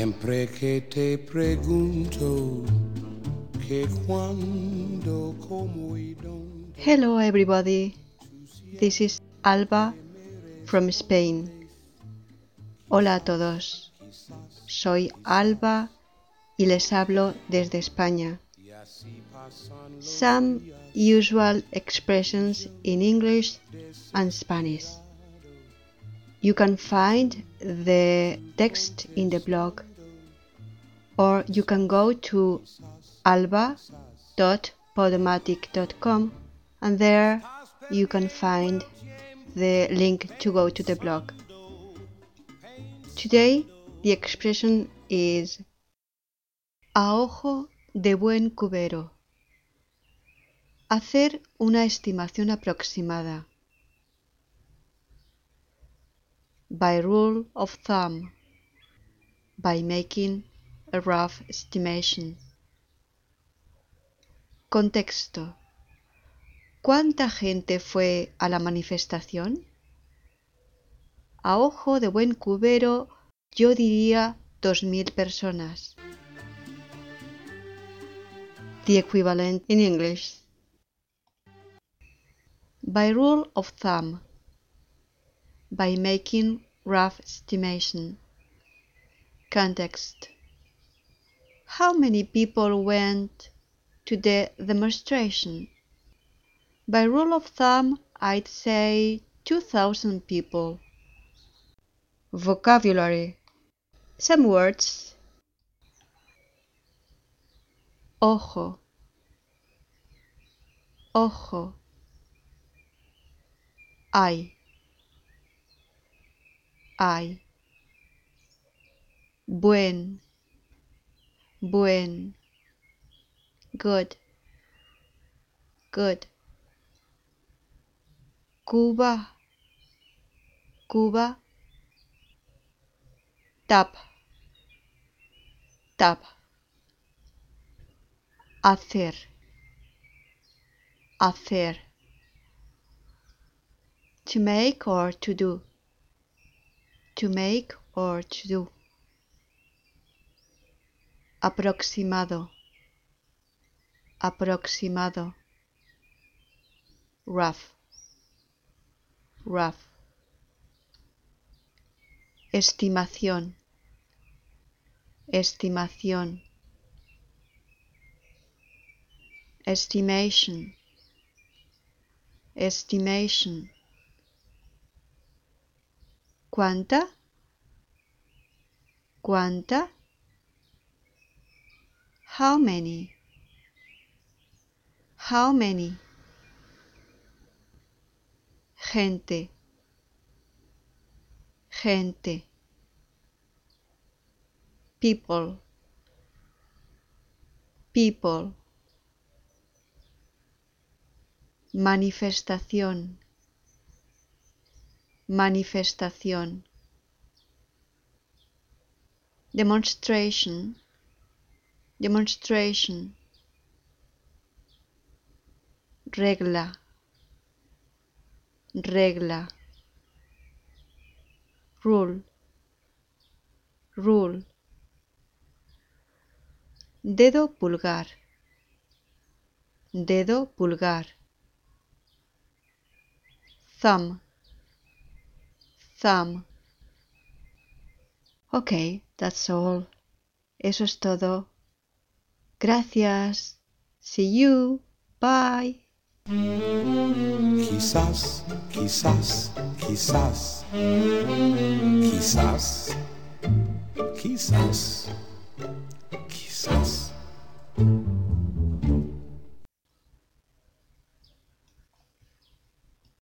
Siempre que te pregunto que cuándo, cómo y dónde. Hello everybody, this is Alba from Spain. Hola a todos, soy Alba y les hablo desde España. Some usual expressions in English and Spanish. You can find the text in the blog, or you can go to alba.podomatic.com and there you can find the link to go to the blog. Today the expression is a ojo de buen cubero. Hacer una estimación aproximada. By rule of thumb, by making a rough estimation. Contexto. ¿Cuánta gente fue a la manifestación? A ojo de buen cubero, yo diría 2,000 personas. The equivalent in English. By rule of thumb, by making rough estimation. Context. How many people went to the demonstration? By rule of thumb, I'd say 2,000 people. Vocabulary. Some words. Ojo, ojo. Ay, buen, good, Cuba, tap, hacer, to make or to do, aproximado, rough, estimación, estimation, ¿cuánta? How many? Gente, people, manifestación, demonstration, regla, rule, dedo pulgar, thumb. Okay, that's all. Eso es todo. Gracias. See you. Bye. Quizás, quizás, quizás, quizás, quizás, quizás.